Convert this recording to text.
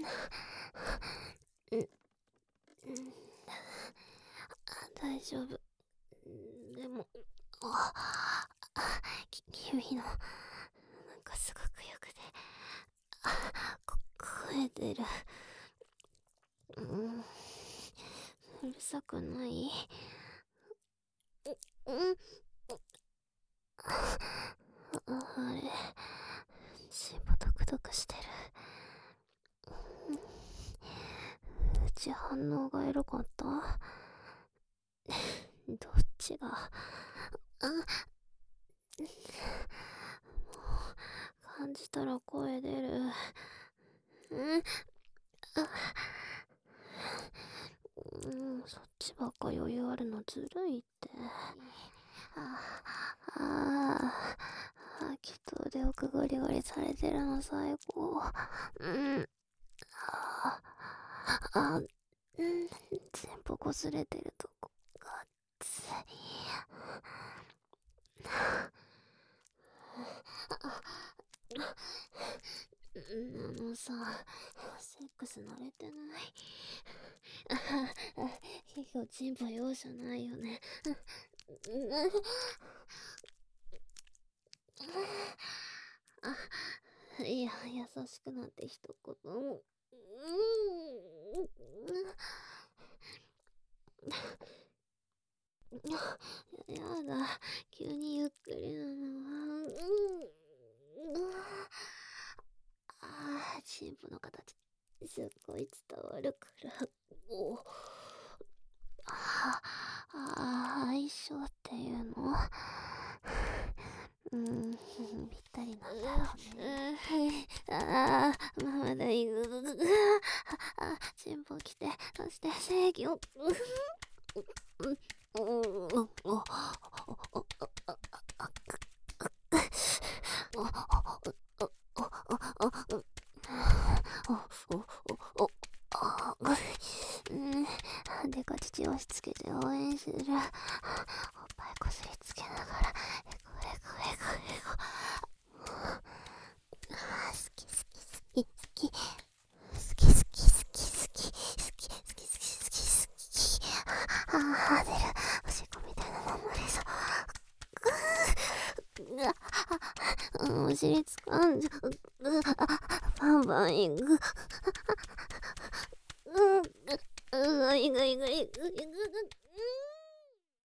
うん、大丈夫。でも、君の、なんかすごくよくて、声出る。うん、うるさくない？うん、あれ、チンポドクドクしてる。うち反応がエロかった？どっちが？もう感じたら声出る。そっちばっか余裕あるのずるいって。きっと腕奥ゴリゴリされてるの最高。全部擦れてるとこがつい。さ、セックス慣れてない？ヒヒョチンポ容赦ないよね。いや、優しくなって一言も。やだ、急にゆっくりなのは。チンポの形、すっごい伝わるから。相性っていうの？ぴったりなんだろうね。まだいる。チンポ来て、そして正義を。でか乳押し付けて応援する。おっぱいこすりつけながら、エコエコエコエコ。好き好き好き好き。好き好き好き好き好き好き好き好き好き。出る。おしっこみたいなの漏れそう。お尻掴んじゃう。バンバンいく。いくいくいくいくいく。